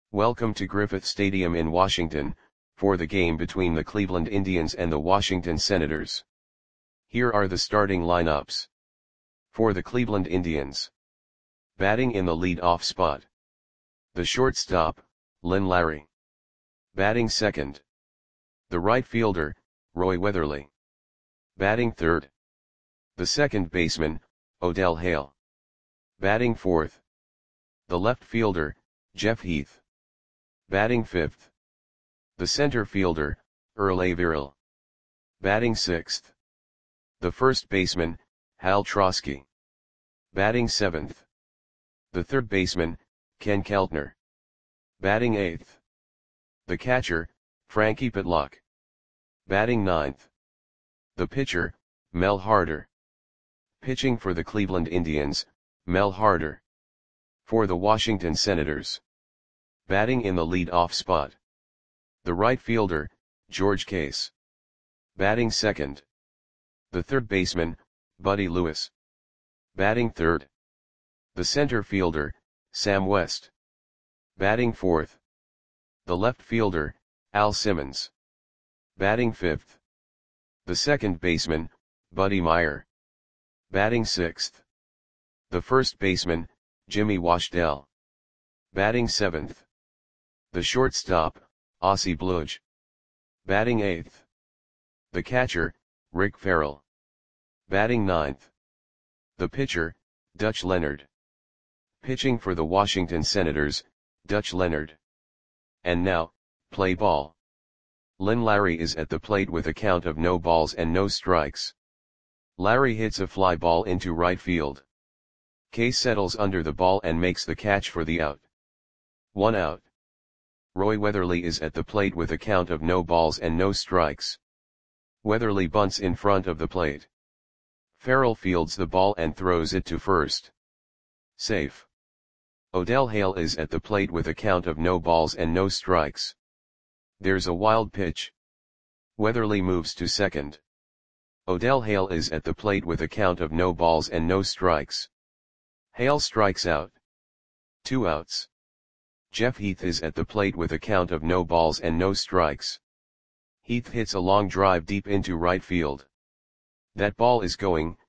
Welcome to Griffith Stadium in Washington, for the game between the Cleveland Indians and the Washington Senators. Here are the starting lineups. For the Cleveland Indians. Batting in the lead-off spot. The shortstop, Lynn Larry. Batting second. The right fielder, Roy Weatherly. Batting third. The second baseman, Odell Hale. Batting fourth. The left fielder, Jeff Heath. Batting fifth. The center fielder, Earl Averill. Batting sixth. The first baseman, Hal Trosky. Batting seventh. The third baseman, Ken Keltner. Batting eighth. The catcher, Frankie Pitlock. Batting ninth. The pitcher, Mel Harder. Pitching for the Cleveland Indians, Mel Harder. For the Washington Senators. Batting in the lead-off spot. The right fielder, George Case. Batting second. The third baseman, Buddy Lewis. Batting third. The center fielder, Sam West. Batting fourth. The left fielder, Al Simmons. Batting fifth. The second baseman, Buddy Meyer. Batting sixth. The first baseman, Jimmy Washdell. Batting seventh. The shortstop, Ossie Bluge. Batting eighth. The catcher, Rick Farrell. Batting ninth. The pitcher, Dutch Leonard. Pitching for the Washington Senators, Dutch Leonard. And now, play ball. Lynn Larry is at the plate with a count of no balls and no strikes. Larry hits a fly ball into right field. Case settles under the ball and makes the catch for the out. 1 out. Roy Weatherly is at the plate with a count of no balls and no strikes. Weatherly bunts in front of the plate. Farrell fields the ball and throws it to first. Safe. Odell Hale is at the plate with a count of no balls and no strikes. There's a wild pitch. Weatherly moves to second. Odell Hale is at the plate with a count of no balls and no strikes. Hale strikes out. 2 outs. Jeff Heath is at the plate with a count of no balls and no strikes. Heath hits a long drive deep into right field. That ball is gone.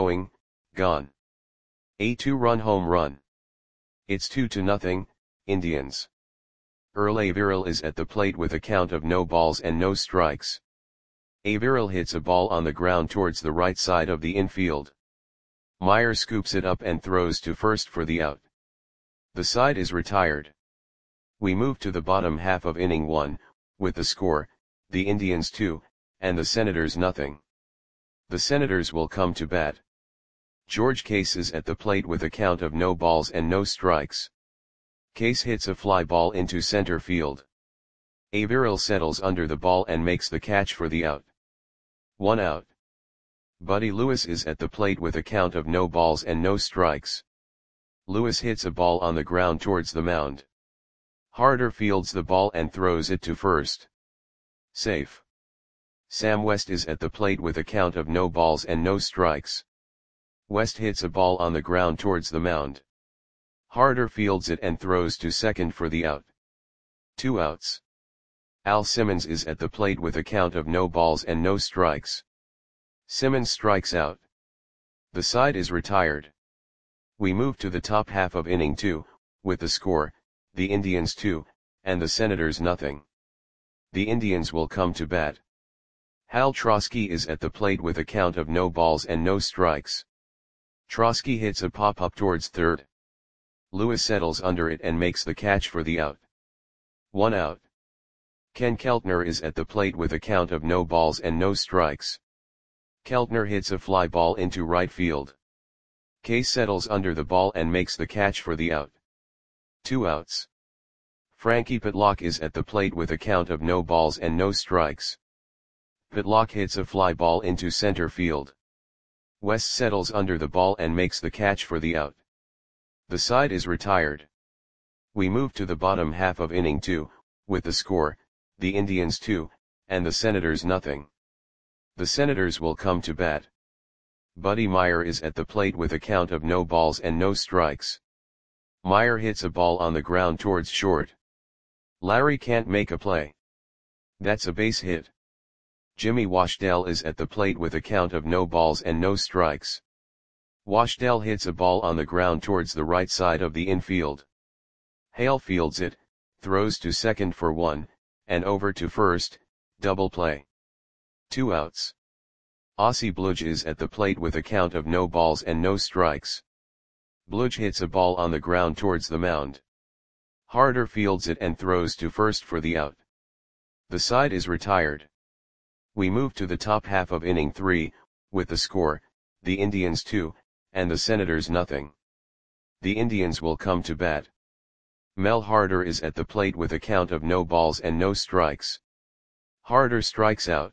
A 2-run home run. It's 2-0, Indians. Earl Averill is at the plate with a count of no balls and no strikes. Averill hits a ball on the ground towards the right side of the infield. Meyer scoops it up and throws to first for the out. The side is retired. We move to the bottom half of inning 1, with the score, the Indians 2, and the Senators 0. The Senators will come to bat. George Case is at the plate with a count of no balls and no strikes. Case hits a fly ball into center field. Averill settles under the ball and makes the catch for the out. 1 out. Buddy Lewis is at the plate with a count of no balls and no strikes. Lewis hits a ball on the ground towards the mound. Harder fields the ball and throws it to first. Safe. Sam West is at the plate with a count of no balls and no strikes. West hits a ball on the ground towards the mound. Harder fields it and throws to second for the out. 2 outs. Al Simmons is at the plate with a count of no balls and no strikes. Simmons strikes out. The side is retired. We move to the top half of inning 2, with the score, the Indians 2, and the Senators 0. The Indians will come to bat. Hal Trosky is at the plate with a count of no balls and no strikes. Trosky hits a pop-up towards third. Lewis settles under it and makes the catch for the out. 1 out. Ken Keltner is at the plate with a count of no balls and no strikes. Keltner hits a fly ball into right field. Case settles under the ball and makes the catch for the out. 2 outs. Frankie Pitlock is at the plate with a count of no balls and no strikes. Pitlock hits a fly ball into center field. West settles under the ball and makes the catch for the out. The side is retired. We move to the bottom half of inning 2, with the score, the Indians 2, and the Senators 0. The Senators will come to bat. Buddy Meyer is at the plate with a count of no balls and no strikes. Meyer hits a ball on the ground towards short. Larry can't make a play. That's a base hit. Jimmy Washdell is at the plate with a count of no balls and no strikes. Washdell hits a ball on the ground towards the right side of the infield. Hale fields it, throws to second for one, and over to first, double play. 2 outs. Ossie Bludge is at the plate with a count of no balls and no strikes. Bludge hits a ball on the ground towards the mound. Harder fields it and throws to first for the out. The side is retired. We move to the top half of inning 3, with the score, the Indians 2, and the Senators nothing. The Indians will come to bat. Mel Harder is at the plate with a count of no balls and no strikes. Harder strikes out.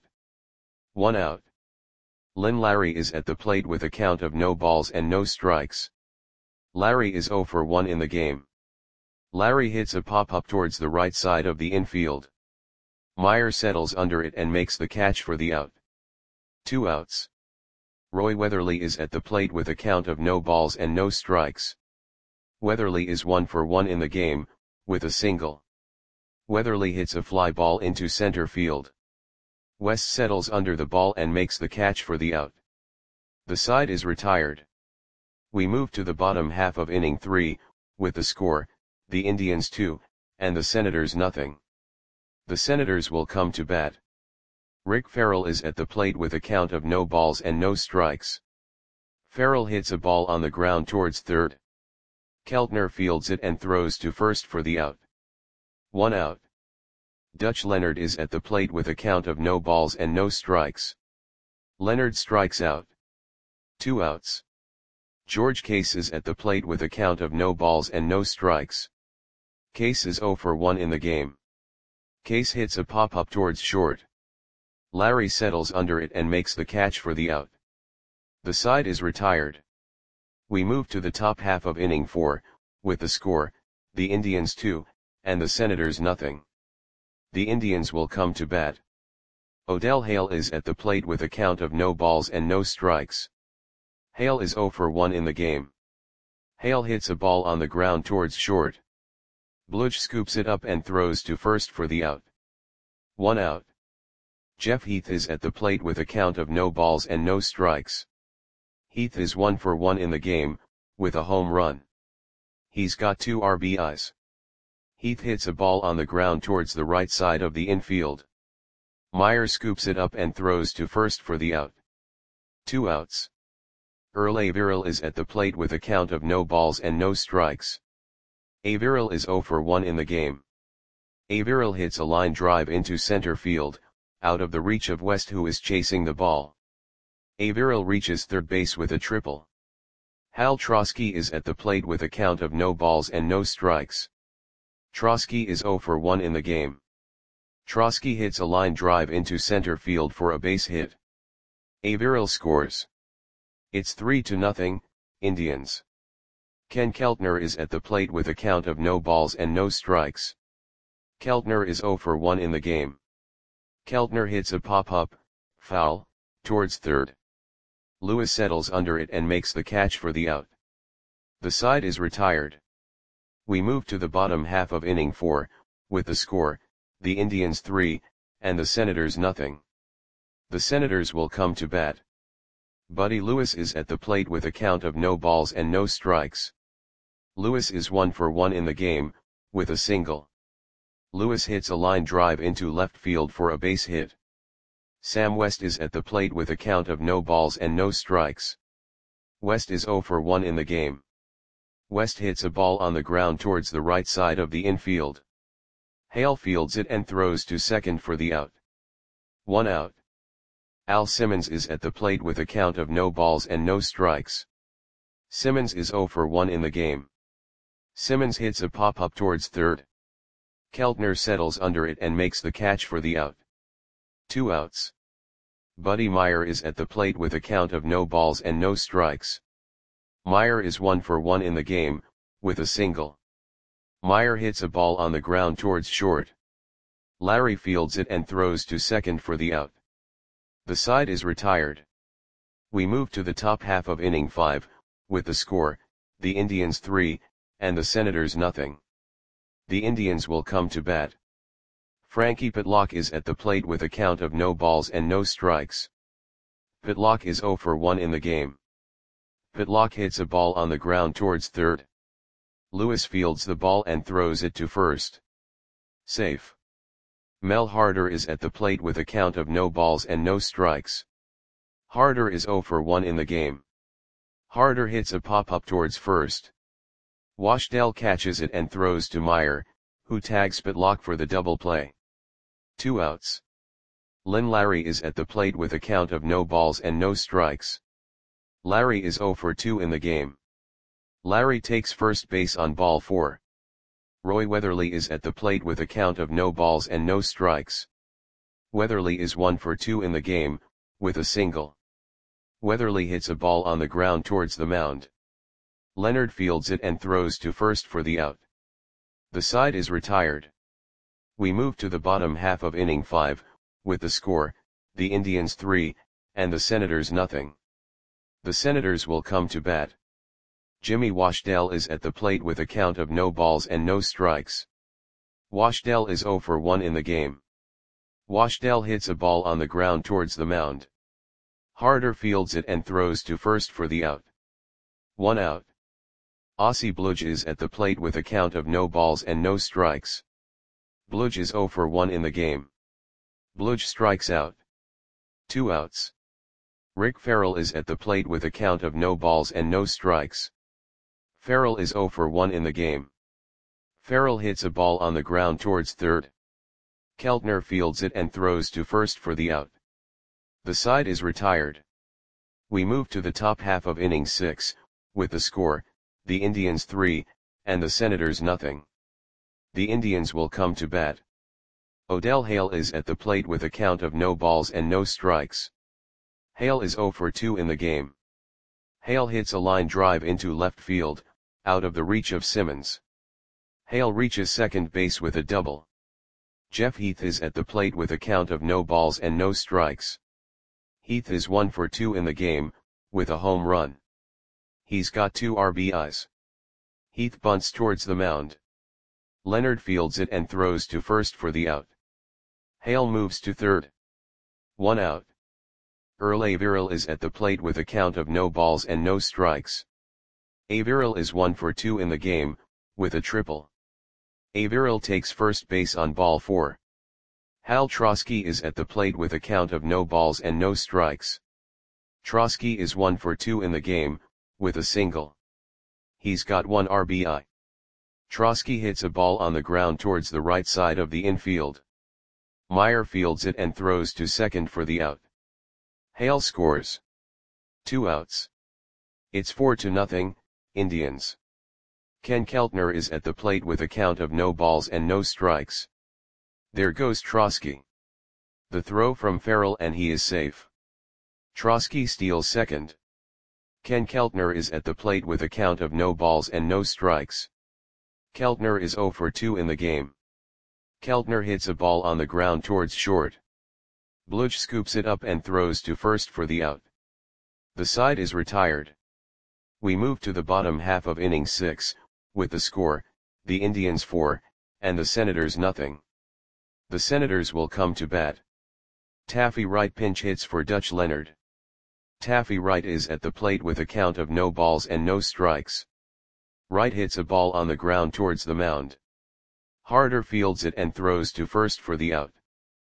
1 out. Lynn Larry is at the plate with a count of no balls and no strikes. Larry is 0 for 1 in the game. Larry hits a pop-up towards the right side of the infield. Meyer settles under it and makes the catch for the out. 2 outs. Roy Weatherly is at the plate with a count of no balls and no strikes. Weatherly is 1 for 1 in the game, with a single. Weatherly hits a fly ball into center field. West settles under the ball and makes the catch for the out. The side is retired. We move to the bottom half of inning 3, with the score, the Indians 2, and the Senators nothing. The Senators will come to bat. Rick Farrell is at the plate with a count of no balls and no strikes. Farrell hits a ball on the ground towards third. Keltner fields it and throws to first for the out. 1 out. Dutch Leonard is at the plate with a count of no balls and no strikes. Leonard strikes out. 2 outs. George Case is at the plate with a count of no balls and no strikes. Case is 0 for 1 in the game. Case hits a pop-up towards short. Larry settles under it and makes the catch for the out. The side is retired. We move to the top half of inning 4, with the score, the Indians 2, and the Senators nothing. The Indians will come to bat. Odell Hale is at the plate with a count of no balls and no strikes. Hale is 0 for 1 in the game. Hale hits a ball on the ground towards short. Bludge scoops it up and throws to first for the out. 1 out. Jeff Heath is at the plate with a count of no balls and no strikes. Heath is 1 for 1 in the game, with a home run. He's got 2 RBIs. Heath hits a ball on the ground towards the right side of the infield. Meyer scoops it up and throws to first for the out. 2 outs. Earl Averill is at the plate with a count of no balls and no strikes. Averill is 0 for 1 in the game. Averill hits a line drive into center field, out of the reach of West, who is chasing the ball. Averill reaches third base with a triple. Hal Trosky is at the plate with a count of no balls and no strikes. Trosky is 0 for 1 in the game. Trosky hits a line drive into center field for a base hit. Averill scores. It's 3-0, Indians. Ken Keltner is at the plate with a count of no balls and no strikes. Keltner is 0 for 1 in the game. Keltner hits a pop-up, foul, towards third. Lewis settles under it and makes the catch for the out. The side is retired. We move to the bottom half of inning 4, with the score, the Indians 3, and the Senators nothing. The Senators will come to bat. Buddy Lewis is at the plate with a count of no balls and no strikes. Lewis is 1 for 1 in the game, with a single. Lewis hits a line drive into left field for a base hit. Sam West is at the plate with a count of no balls and no strikes. West is 0 for 1 in the game. West hits a ball on the ground towards the right side of the infield. Hale fields it and throws to second for the out. 1 out. Al Simmons is at the plate with a count of no balls and no strikes. Simmons is 0 for 1 in the game. Simmons hits a pop-up towards third. Keltner settles under it and makes the catch for the out. 2 outs. Buddy Meyer is at the plate with a count of no balls and no strikes. Meyer is 1 for 1 in the game, with a single. Meyer hits a ball on the ground towards short. Larry fields it and throws to second for the out. The side is retired. We move to the top half of inning 5, with the score, the Indians 3, and the Senators nothing. the Indians will come to bat. Frankie Pitlock is at the plate with a count of no balls and no strikes. Pitlock is 0 for 1 in the game. Pitlock hits a ball on the ground towards third. Lewis fields the ball and throws it to first. Safe. Mel Harder is at the plate with a count of no balls and no strikes. Harder is 0 for 1 in the game. Harder hits a pop-up towards first. Washdale catches it and throws to Meyer, who tags Pitlock for the double play. 2 outs. Lynn Larry is at the plate with a count of no balls and no strikes. Larry is 0 for 2 in the game. Larry takes first base on ball 4. Roy Weatherly is at the plate with a count of no balls and no strikes. Weatherly is 1 for 2 in the game, with a single. Weatherly hits a ball on the ground towards the mound. Leonard fields it and throws to first for the out. The side is retired. We move to the bottom half of inning 5, with the score, the Indians 3, and the Senators nothing. The Senators will come to bat. Jimmy Washdale is at the plate with a count of no balls and no strikes. Washdale is 0 for 1 in the game. Washdale hits a ball on the ground towards the mound. Harder fields it and throws to first for the out. 1 out. Ossie Bludge is at the plate with a count of no balls and no strikes. Bludge is 0 for 1 in the game. Bludge strikes out. 2 outs. Rick Farrell is at the plate with a count of no balls and no strikes. Farrell is 0 for 1 in the game. Farrell hits a ball on the ground towards third. Keltner fields it and throws to first for the out. The side is retired. We move to the top half of inning 6, with the score, the Indians 3, and the Senators nothing. The Indians will come to bat. Odell Hale is at the plate with a count of no balls and no strikes. Hale is 0 for 2 in the game. Hale hits a line drive into left field, out of the reach of Simmons. Hale reaches second base with a double. Jeff Heath is at the plate with a count of no balls and no strikes. Heath is 1 for 2 in the game, with a home run. He's got 2 RBIs. Heath bunts towards the mound. Leonard fields it and throws to first for the out. Hale moves to third. 1 out. Earl Averill is at the plate with a count of no balls and no strikes. Averill is 1 for 2 in the game, with a triple. Averill takes first base on ball 4. Hal Trosky is at the plate with a count of no balls and no strikes. Trosky is 1 for 2 in the game, with a single. He's got 1 RBI. Trosky hits a ball on the ground towards the right side of the infield. Meyer fields it and throws to second for the out. Hale scores. 2 outs. It's 4-0, Indians. Ken Keltner is at the plate with a count of no balls and no strikes. There goes Trosky. The throw from Farrell and he is safe. Trosky steals second. Ken Keltner is at the plate with a count of no balls and no strikes. Keltner is 0 for 2 in the game. Keltner hits a ball on the ground towards short. Bludge scoops it up and throws to first for the out. The side is retired. We move to the bottom half of inning 6, with the score, the Indians 4, and the Senators nothing. The Senators will come to bat. Taffy Wright pinch hits for Dutch Leonard. Taffy Wright is at the plate with a count of no balls and no strikes. Wright hits a ball on the ground towards the mound. Harder fields it and throws to first for the out.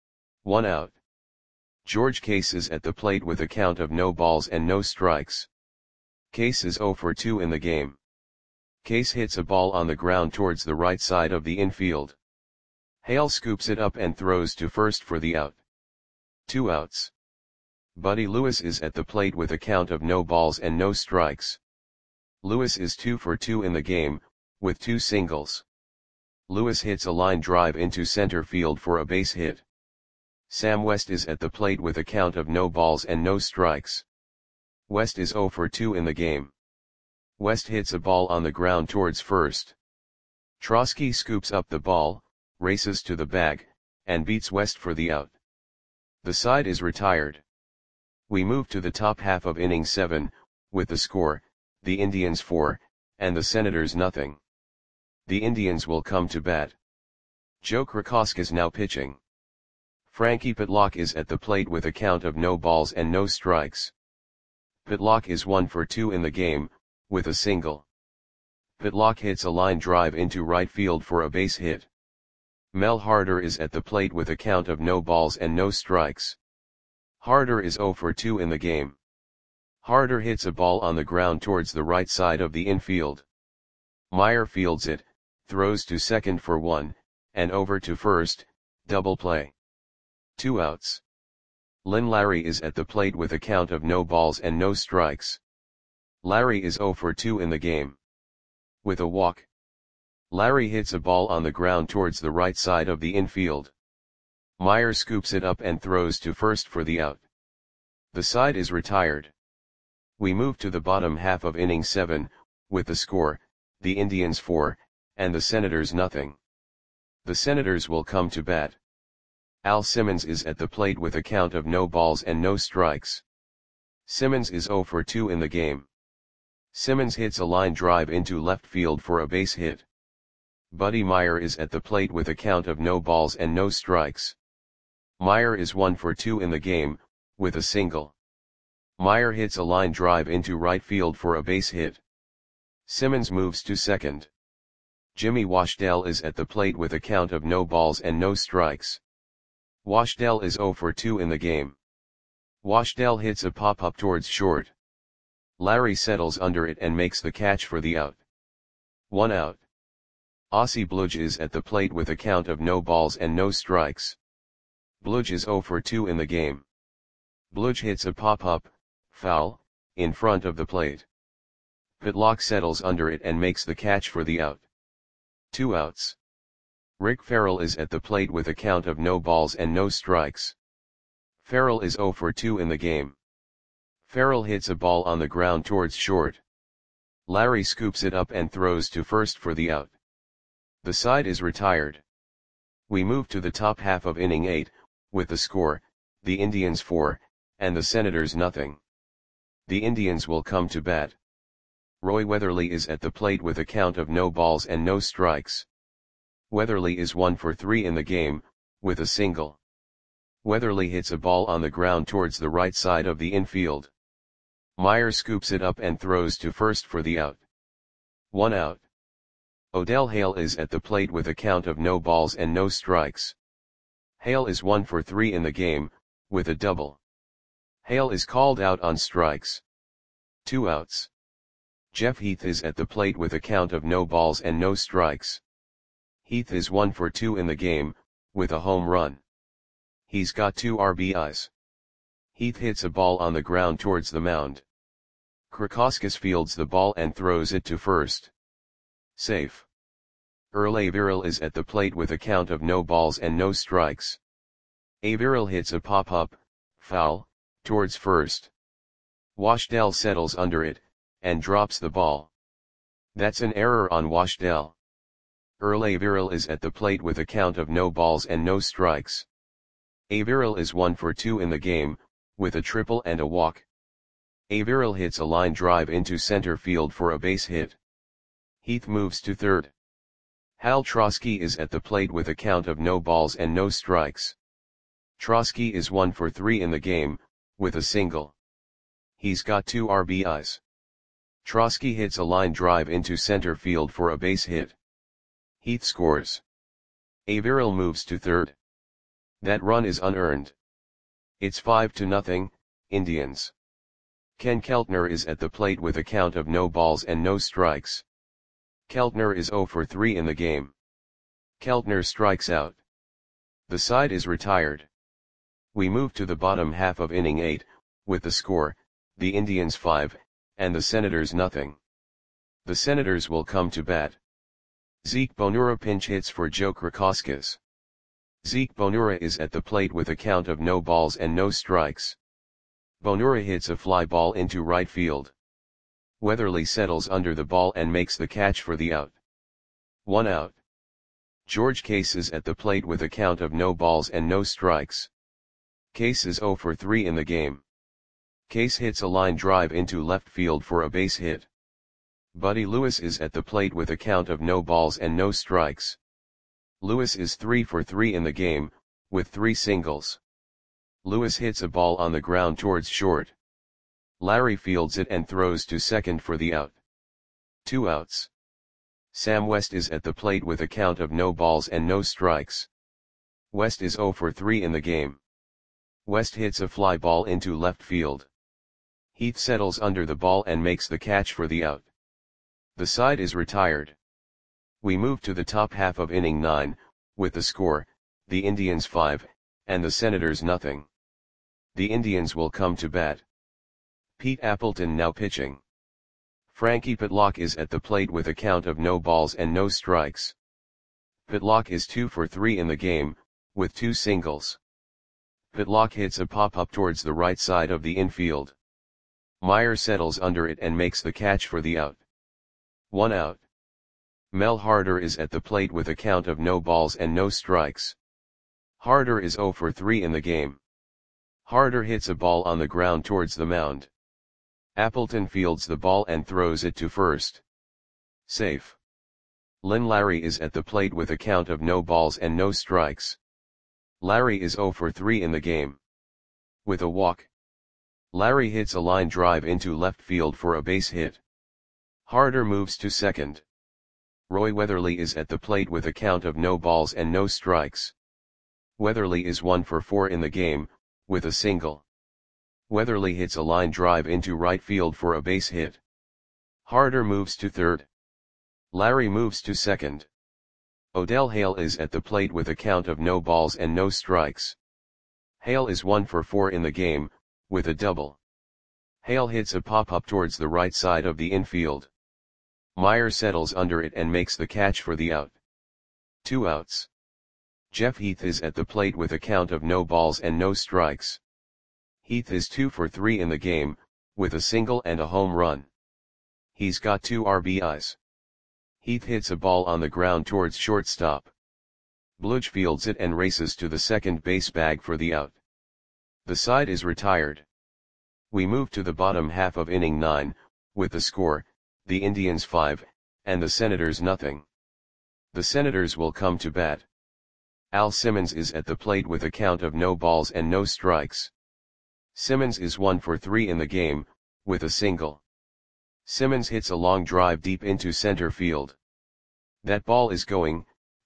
1 out. George Case is at the plate with a count of no balls and no strikes. Case is 0 for 2 in the game. Case hits a ball on the ground towards the right side of the infield. Hale scoops it up and throws to first for the out. 2 outs. Buddy Lewis is at the plate with a count of no balls and no strikes. Lewis is 2 for 2 in the game, with 2 singles. Lewis hits a line drive into center field for a base hit. Sam West is at the plate with a count of no balls and no strikes. West is 0 for 2 in the game. West hits a ball on the ground towards first. Trosky scoops up the ball, races to the bag, and beats West for the out. The side is retired. We move to the top half of inning 7, with the score, the Indians 4, and the Senators nothing. The Indians will come to bat. Joe Krakowskis now pitching. Frankie Pitlock is at the plate with a count of no balls and no strikes. Pitlock is 1 for 2 in the game, with a single. Pitlock hits a line drive into right field for a base hit. Mel Harder is at the plate with a count of no balls and no strikes. Harder is 0 for 2 in the game. Harder hits a ball on the ground towards the right side of the infield. Meyer fields it, throws to second for 1, and over to first, double play. 2 outs. Lynn Larry is at the plate with a count of no balls and no strikes. Larry is 0 for 2 in the game. With a walk. Larry hits a ball on the ground towards the right side of the infield. Meyer scoops it up and throws to first for the out. The side is retired. We move to the bottom half of inning 7, with the score, the Indians 4, and the Senators nothing. The Senators will come to bat. Al Simmons is at the plate with a count of no balls and no strikes. Simmons is 0 for 2 in the game. Simmons hits a line drive into left field for a base hit. Buddy Meyer is at the plate with a count of no balls and no strikes. Meyer is 1 for 2 in the game, with a single. Meyer hits a line drive into right field for a base hit. Simmons moves to second. Jimmy Washdell is at the plate with a count of no balls and no strikes. Washdell is 0 for 2 in the game. Washdell hits a pop-up towards short. Larry settles under it and makes the catch for the out. 1 out. Ossie Bludge is at the plate with a count of no balls and no strikes. Bludge is 0 for 2 in the game. Bludge hits a pop-up, foul, in front of the plate. Pitlock settles under it and makes the catch for the out. 2 outs. Rick Farrell is at the plate with a count of no balls and no strikes. Farrell is 0 for 2 in the game. Farrell hits a ball on the ground towards short. Larry scoops it up and throws to first for the out. The side is retired. We move to the top half of inning 8, with the score, the Indians 4, and the Senators nothing. The Indians will come to bat. Roy Weatherly is at the plate with a count of no balls and no strikes. Weatherly is 1 for 3 in the game, with a single. Weatherly hits a ball on the ground towards the right side of the infield. Meyer scoops it up and throws to first for the out. 1 out. Odell Hale is at the plate with a count of no balls and no strikes. Hale is 1 for 3 in the game, with a double. Hale is called out on strikes. 2 outs. Jeff Heath is at the plate with a count of no balls and no strikes. Heath is 1 for 2 in the game, with a home run. He's got 2 RBIs. Heath hits a ball on the ground towards the mound. Krakowskis fields the ball and throws it to first. Safe. Earl Averill is at the plate with a count of no balls and no strikes. Averill hits a pop-up, foul, towards first. Washdell settles under it, and drops the ball. That's an error on Washdell. Earl Averill is at the plate with a count of no balls and no strikes. Averill is 1 for 2 in the game, with a triple and a walk. Averill hits a line drive into center field for a base hit. Heath moves to third. Hal Trosky is at the plate with a count of no balls and no strikes. Trosky is 1 for 3 in the game, with a single. He's got 2 RBIs. Trosky hits a line drive into center field for a base hit. Heath scores. Averill moves to third. That run is unearned. It's 5-0, Indians. Ken Keltner is at the plate with a count of no balls and no strikes. Keltner is 0 for 3 in the game. Keltner strikes out. The side is retired. We move to the bottom half of inning 8, with the score, the Indians 5, and the Senators nothing. The Senators will come to bat. Zeke Bonura pinch hits for Joe Krakowskis. Zeke Bonura is at the plate with a count of no balls and no strikes. Bonura hits a fly ball into right field. Weatherly settles under the ball and makes the catch for the out. 1 out. George Case is at the plate with a count of no balls and no strikes. Case is 0 for 3 in the game. Case hits a line drive into left field for a base hit. Buddy Lewis is at the plate with a count of no balls and no strikes. Lewis is 3 for 3 in the game, with 3 singles. Lewis hits a ball on the ground towards short. Larry fields it and throws to second for the out. 2 outs. Sam West is at the plate with a count of no balls and no strikes. West is 0 for 3 in the game. West hits a fly ball into left field. Heath settles under the ball and makes the catch for the out. The side is retired. We move to the top half of inning 9, with the score, the Indians 5, and the Senators nothing. The Indians will come to bat. Pete Appleton now pitching. Frankie Pitlock is at the plate with a count of no balls and no strikes. Pitlock is 2 for 3 in the game, with 2 singles. Pitlock hits a pop-up towards the right side of the infield. Meyer settles under it and makes the catch for the out. 1 out. Mel Harder is at the plate with a count of no balls and no strikes. Harder is 0 for 3 in the game. Harder hits a ball on the ground towards the mound. Appleton fields the ball and throws it to first. Safe. Lynn Larry is at the plate with a count of no balls and no strikes. Larry is 0 for 3 in the game. With a walk. Larry hits a line drive into left field for a base hit. Harder moves to second. Roy Weatherly is at the plate with a count of no balls and no strikes. Weatherly is 1 for 4 in the game, with a single. Weatherly hits a line drive into right field for a base hit. Harder moves to third. Larry moves to second. Odell Hale is at the plate with a count of no balls and no strikes. Hale is 1 for 4 in the game, with a double. Hale hits a pop-up towards the right side of the infield. Meyer settles under it and makes the catch for the out. 2 outs. Jeff Heath is at the plate with a count of no balls and no strikes. Heath is 2 for 3 in the game, with a single and a home run. He's got 2 RBIs. Heath hits a ball on the ground towards shortstop. Bludge fields it and races to the second base bag for the out. The side is retired. We move to the bottom half of inning 9, with the score, the Indians 5, and the Senators nothing. The Senators will come to bat. Al Simmons is at the plate with a count of no balls and no strikes. Simmons is 1 for 3 in the game, with a single. Simmons hits a long drive deep into center field. That ball is gone.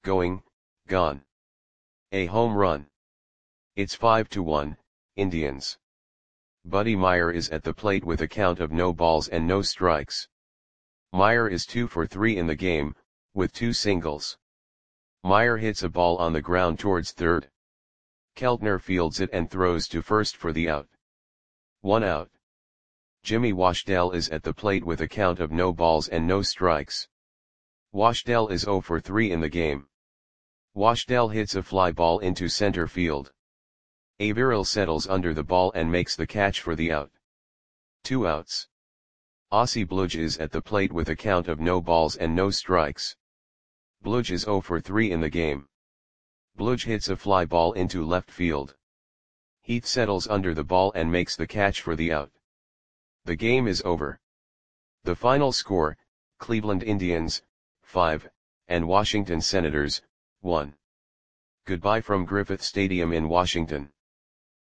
A home run. It's 5-1, Indians. Buddy Meyer is at the plate with a count of no balls and no strikes. Meyer is 2 for 3 in the game, with 2 singles. Meyer hits a ball on the ground towards third. Keltner fields it and throws to first for the out. 1 out. Jimmy Washdell is at the plate with a count of no balls and no strikes. Washdell is 0 for 3 in the game. Washdell hits a fly ball into center field. Averill settles under the ball and makes the catch for the out. 2 outs. Ossie Bludge is at the plate with a count of no balls and no strikes. Bludge is 0 for 3 in the game. Bludge hits a fly ball into left field. Heath settles under the ball and makes the catch for the out. The game is over. The final score, Cleveland Indians, 5, and Washington Senators, 1. Goodbye from Griffith Stadium in Washington.